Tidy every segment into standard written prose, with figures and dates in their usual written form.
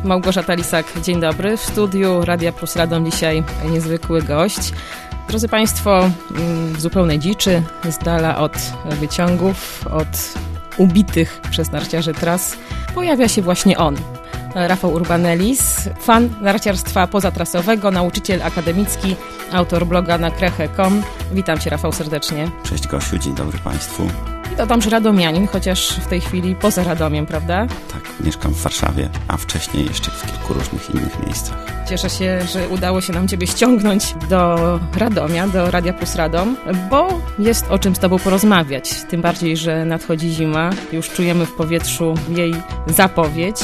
Małgorzata Lisak, dzień dobry. W studiu Radia Plus Radom dzisiaj niezwykły gość. Drodzy Państwo, w zupełnej dziczy, z dala od wyciągów, od ubitych przez narciarzy tras, pojawia się właśnie on. Rafał Urbanellis, fan narciarstwa pozatrasowego, nauczyciel akademicki, autor bloga na kreche.com. Witam Cię, Rafał, serdecznie. Cześć Gosiu, dzień dobry Państwu. I dodam, radomianin, chociaż w tej chwili poza Radomiem, prawda? Tak, mieszkam w Warszawie, a wcześniej jeszcze w kilku różnych innych miejscach. Cieszę się, że udało się nam Ciebie ściągnąć do Radomia, do Radia Plus Radom, bo jest o czym z Tobą porozmawiać. Tym bardziej, że nadchodzi zima, już czujemy w powietrzu jej zapowiedź.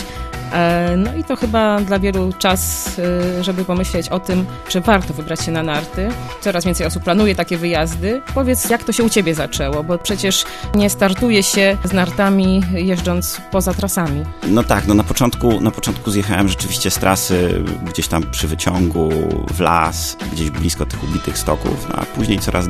No i to chyba dla wielu czas, żeby pomyśleć o tym, że warto wybrać się na narty. Coraz więcej osób planuje takie wyjazdy. Powiedz, jak to się u Ciebie zaczęło, bo przecież nie startuje się z nartami jeżdżąc poza trasami. No tak, na początku zjechałem rzeczywiście z trasy gdzieś tam przy wyciągu, w las, gdzieś blisko tych ubitych stoków, no a później coraz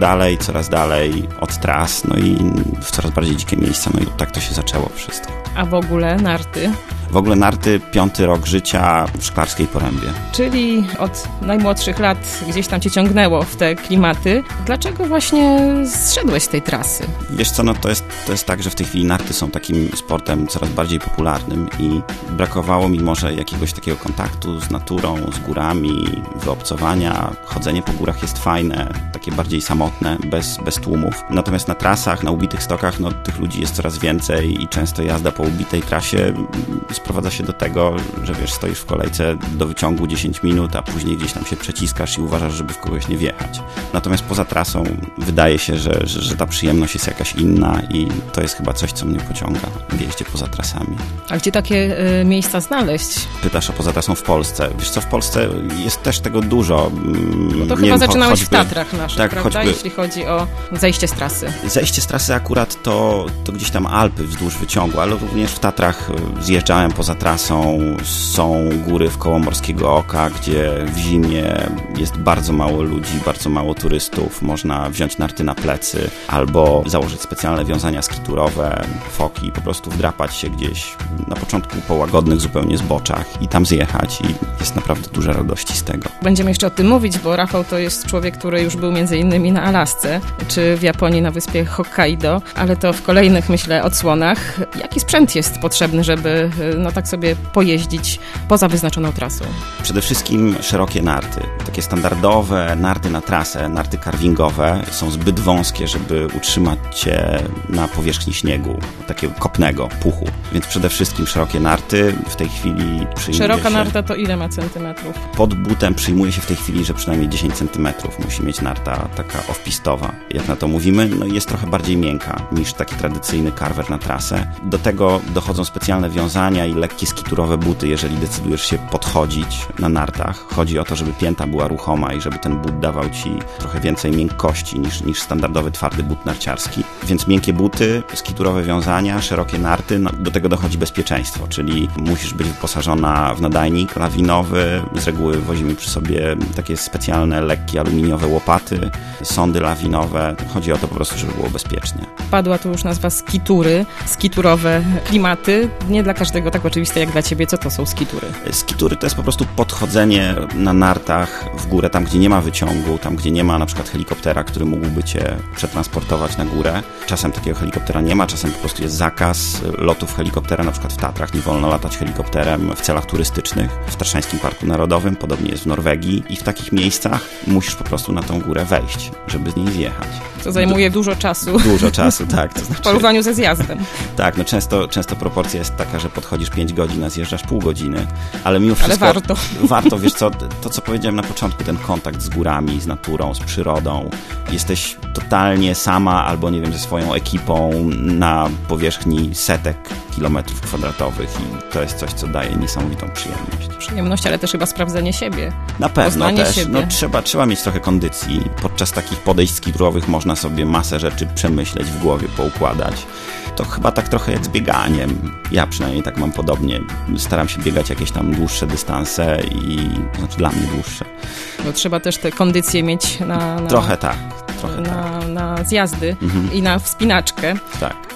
dalej od tras, no i w coraz bardziej dzikie miejsca, no i tak to się zaczęło wszystko. A w ogóle narty? W ogóle narty, 5. rok życia w Szklarskiej Porębie. Czyli od najmłodszych lat gdzieś tam Cię ciągnęło w te klimaty. Dlaczego właśnie zszedłeś z tej trasy? Wiesz co, no to jest tak, że w tej chwili narty są takim sportem coraz bardziej popularnym i brakowało mi może jakiegoś takiego kontaktu z naturą, z górami, wyobcowania. Chodzenie po górach jest fajne, takie bardziej samotne, bez tłumów. Natomiast na trasach, na ubitych stokach, no tych ludzi jest coraz więcej i często jazda po ubitej trasie sprowadza się do tego, że wiesz, stoisz w kolejce do wyciągu 10 minut, a później gdzieś tam się przeciskasz i uważasz, żeby w kogoś nie wjechać. Natomiast poza trasą wydaje się, że ta przyjemność jest jakaś inna i to jest chyba coś, co mnie pociąga w jeździe poza trasami. A gdzie takie miejsca znaleźć? Pytasz o poza trasą w Polsce. Wiesz co, w Polsce jest też tego dużo. No to chyba zaczynałeś w Tatrach naszych, tak, prawda? Jeśli chodzi o zejście z trasy. Zejście z trasy akurat to gdzieś tam Alpy wzdłuż wyciągu, ale również w Tatrach zjeżdżałem poza trasą. Są góry wkoło Morskiego Oka, gdzie w zimie jest bardzo mało ludzi, bardzo mało turystów. Można wziąć narty na plecy albo założyć specjalne wiązania skiturowe, foki i po prostu wdrapać się gdzieś na początku po łagodnych zupełnie zboczach i tam zjechać i jest naprawdę dużo radości z tego. Będziemy jeszcze o tym mówić, bo Rafał to jest człowiek, który już był między innymi na Alasce, czy w Japonii na wyspie Hokkaido, ale to w kolejnych, myślę, odsłonach. Jaki sprzęt jest potrzebny, żeby tak sobie pojeździć poza wyznaczoną trasą? Przede wszystkim szerokie narty. Takie standardowe narty na trasę, narty carvingowe są zbyt wąskie, żeby utrzymać cię na powierzchni śniegu, takiego kopnego, puchu. Więc przede wszystkim szerokie narty w tej chwili przyjmuje Szeroka się... narta to ile ma centymetrów? Pod butem przyjmuje się w tej chwili, że przynajmniej 10 centymetrów musi mieć narta taka off-pistowa. Jak na to mówimy, no jest trochę bardziej miękka niż taki tradycyjny carver na trasę. Do tego dochodzą specjalne wiązania i lekkie skiturowe buty, jeżeli decydujesz się podchodzić na nartach. Chodzi o to, żeby pięta była ruchoma i żeby ten but dawał ci trochę więcej miękkości niż standardowy twardy but narciarski. Więc miękkie buty, skiturowe wiązania, szerokie narty, do tego dochodzi bezpieczeństwo, czyli musisz być wyposażona w nadajnik lawinowy. Z reguły wozimy przy sobie takie specjalne, lekkie, aluminiowe łopaty, sondy lawinowe. Chodzi o to po prostu, żeby było bezpiecznie. Padła tu już nazwa skitury, skiturowe klimaty. Nie dla każdego tak oczywiste jak dla Ciebie. Co to są skitury? Skitury to jest po prostu podchodzenie na nartach w górę, tam gdzie nie ma wyciągu, tam gdzie nie ma na przykład helikoptera, który mógłby Cię przetransportować na górę. Czasem takiego helikoptera nie ma, czasem po prostu jest zakaz lotów helikoptera, na przykład w Tatrach nie wolno latać helikopterem w celach turystycznych. W Tatrzańskim Parku Narodowym, podobnie jest w Norwegii i w takich miejscach musisz po prostu na tą górę wejść, żeby z niej zjechać. To zajmuje dużo czasu. Dużo czasu, tak. To znaczy, w porównaniu ze zjazdem. Tak, no często proporcja jest taka, że podchodzisz 5 godzin, a zjeżdżasz pół godziny, ale mimo wszystko... Ale warto. Warto, wiesz co, to co powiedziałem na początku, ten kontakt z górami, z naturą, z przyrodą. Jesteś totalnie sama albo, nie wiem, ze swoją ekipą na powierzchni setek kilometrów kwadratowych i to jest coś, co daje niesamowitą przyjemność. Przyjemność, ale też chyba sprawdzenie siebie. Na pewno też. Siebie. No, trzeba mieć trochę kondycji. Podczas takich podejść skiturowych można sobie masę rzeczy przemyśleć, w głowie poukładać. To chyba tak trochę jak z bieganiem. Ja przynajmniej tak mam podobnie. Staram się biegać jakieś tam dłuższe dystanse znaczy dla mnie dłuższe. Bo trzeba też tę kondycję mieć na Trochę tak. na zjazdy i na wspinaczkę. Tak.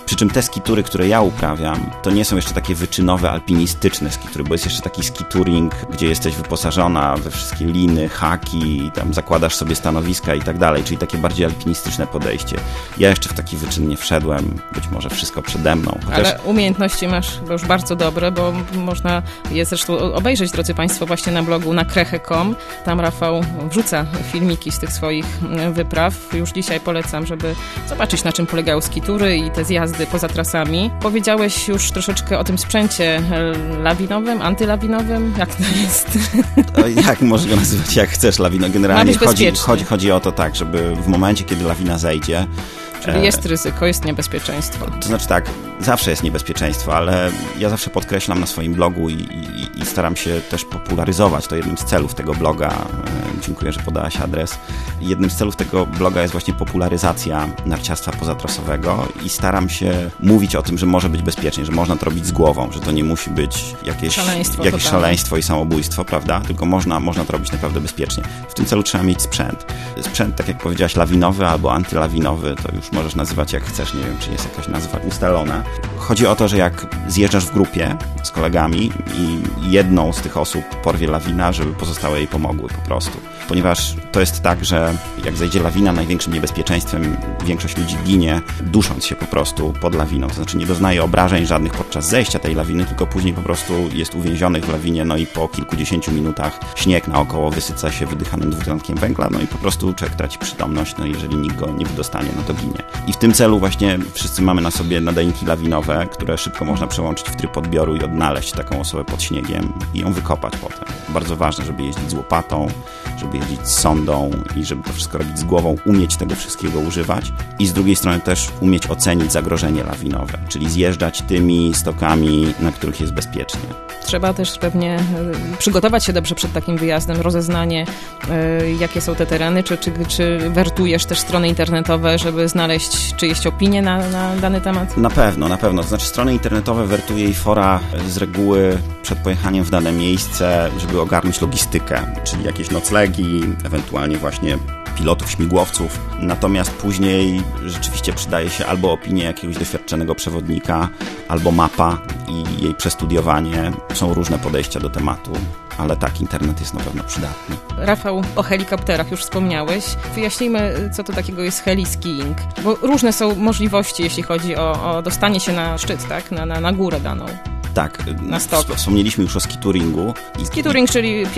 Przy czym te skitury, które ja uprawiam, to nie są jeszcze takie wyczynowe, alpinistyczne skitury, bo jest jeszcze taki skituring, gdzie jesteś wyposażona we wszystkie liny, haki, tam zakładasz sobie stanowiska i tak dalej, czyli takie bardziej alpinistyczne podejście. Ja jeszcze w taki wyczyn nie wszedłem, być może wszystko przede mną. Chociaż... Ale umiejętności masz już bardzo dobre, bo można je zresztą obejrzeć, drodzy Państwo, właśnie na blogu nakreche.com. Tam Rafał wrzuca filmiki z tych swoich wypraw. Już dzisiaj polecam, żeby zobaczyć, na czym polegają skitury i te zjazdy poza trasami. Powiedziałeś już troszeczkę o tym sprzęcie lawinowym, antylawinowym. Jak to jest? Jak możesz go nazywać, jak chcesz, lawino. Generalnie chodzi o to tak, żeby w momencie, kiedy lawina zejdzie... Czyli jest ryzyko, jest niebezpieczeństwo. To znaczy tak, zawsze jest niebezpieczeństwo, ale ja zawsze podkreślam na swoim blogu i staram się też popularyzować. To jednym z celów tego bloga. Dziękuję, że podałaś adres. Jednym z celów tego bloga jest właśnie popularyzacja narciarstwa pozatrasowego i staram się mówić o tym, że może być bezpiecznie, że można to robić z głową, że to nie musi być jakieś szaleństwo i samobójstwo, prawda? Tylko można to robić naprawdę bezpiecznie. W tym celu trzeba mieć sprzęt. Sprzęt, tak jak powiedziałaś, lawinowy albo antylawinowy, to już możesz nazywać jak chcesz, nie wiem, czy jest jakaś nazwa ustalona. Chodzi o to, że jak zjeżdżasz w grupie z kolegami i jedną z tych osób porwie lawina, żeby pozostałe jej pomogły po prostu. Ponieważ to jest tak, że jak zejdzie lawina, największym niebezpieczeństwem większość ludzi ginie, dusząc się po prostu pod lawiną. To znaczy nie doznaje obrażeń żadnych podczas zejścia tej lawiny, tylko później po prostu jest uwięzionych w lawinie, no i po kilkudziesięciu minutach śnieg naokoło wysyca się wydychanym dwutlenkiem węgla, no i po prostu człowiek traci przytomność, no jeżeli nikt go nie wydostanie, no to ginie. I w tym celu właśnie wszyscy mamy na sobie nadajniki lawinowe, które szybko można przełączyć w tryb odbioru i odnaleźć taką osobę pod śniegiem i ją wykopać potem. Bardzo ważne, żeby jeździć z łopatą, żeby jeździć z sondą i żeby to wszystko robić z głową, umieć tego wszystkiego używać i z drugiej strony też umieć ocenić zagrożenie lawinowe, czyli zjeżdżać tymi stokami, na których jest bezpiecznie. Trzeba też pewnie przygotować się dobrze przed takim wyjazdem, rozeznanie, jakie są te tereny, czy wertujesz też strony internetowe, żeby znaleźć czyjeś opinie na dany temat? Na pewno. To znaczy strony internetowe wertuje i fora z reguły przed pojechaniem w dane miejsce, żeby ogarnąć logistykę, czyli jakieś noclegi, ewentualnie właśnie pilotów, śmigłowców. Natomiast później rzeczywiście przydaje się albo opinia jakiegoś doświadczonego przewodnika, albo mapa i jej przestudiowanie. Są różne podejścia do tematu, ale tak, internet jest na pewno przydatny. Rafał, o helikopterach już wspomniałeś. Wyjaśnijmy, co to takiego jest heliskiing, bo różne są możliwości, jeśli chodzi o dostanie się na szczyt, tak? Na górę daną. Tak, na stok. Wspomnieliśmy już o skituringu. Skituring, czyli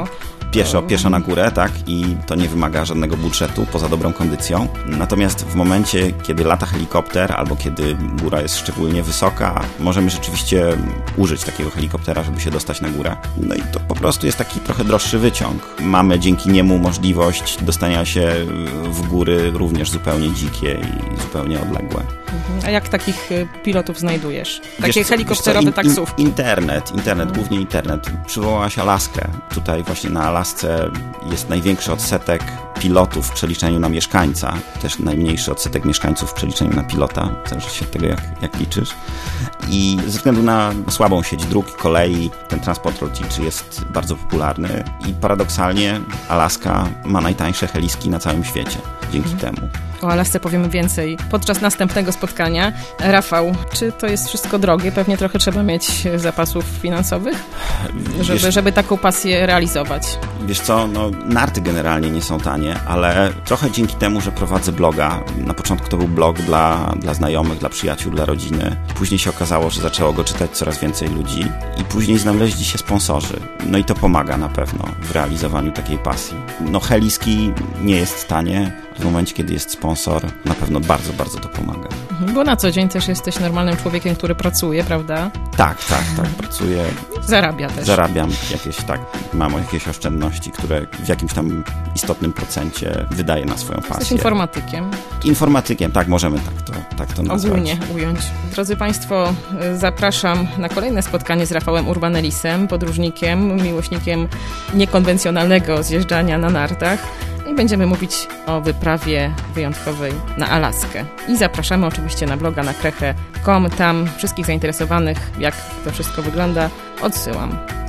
pieszo na górę, tak, i to nie wymaga żadnego budżetu poza dobrą kondycją. Natomiast w momencie, kiedy lata helikopter albo kiedy góra jest szczególnie wysoka, możemy rzeczywiście użyć takiego helikoptera, żeby się dostać na górę. No i to po prostu jest taki trochę droższy wyciąg. Mamy dzięki niemu możliwość dostania się w góry również zupełnie dzikie i zupełnie odległe. A jak takich pilotów znajdujesz? Takie helikopterowe taksówki? Internet, głównie internet. Przywołałaś Alaskę. Tutaj właśnie na Alasce jest największy odsetek pilotów w przeliczeniu na mieszkańca. Też najmniejszy odsetek mieszkańców w przeliczeniu na pilota. Zależy się od tego, jak liczysz. I ze względu na słabą sieć dróg i kolei ten transport lotniczy jest bardzo popularny i paradoksalnie Alaska ma najtańsze heliski na całym świecie dzięki temu. O Alasce powiemy więcej podczas następnego spotkania. Rafał, czy to jest wszystko drogie? Pewnie trochę trzeba mieć zapasów finansowych, żeby taką pasję realizować. Wiesz co, narty generalnie nie są tanie, ale trochę dzięki temu, że prowadzę bloga. Na początku to był blog dla znajomych, dla przyjaciół, dla rodziny. Później się okazało, że zaczęło go czytać coraz więcej ludzi i później znaleźli się sponsorzy. No i to pomaga na pewno w realizowaniu takiej pasji. Heliski nie jest tanie. W momencie, kiedy jest sponsor, na pewno bardzo, bardzo to pomaga. Bo na co dzień też jesteś normalnym człowiekiem, który pracuje, prawda? Tak, pracuję. Zarabia też. Zarabiam mam jakieś oszczędności, które w jakimś tam istotnym procencie wydaję na swoją pasję. Jesteś informatykiem. Informatykiem, tak, możemy tak to nazwać. Ogólnie ująć. Drodzy Państwo, zapraszam na kolejne spotkanie z Rafałem Urbanelisem, podróżnikiem, miłośnikiem niekonwencjonalnego zjeżdżania na nartach. I będziemy mówić o wyprawie wyjątkowej na Alaskę. I zapraszamy oczywiście na bloga nakreche.com. Tam wszystkich zainteresowanych, jak to wszystko wygląda, odsyłam.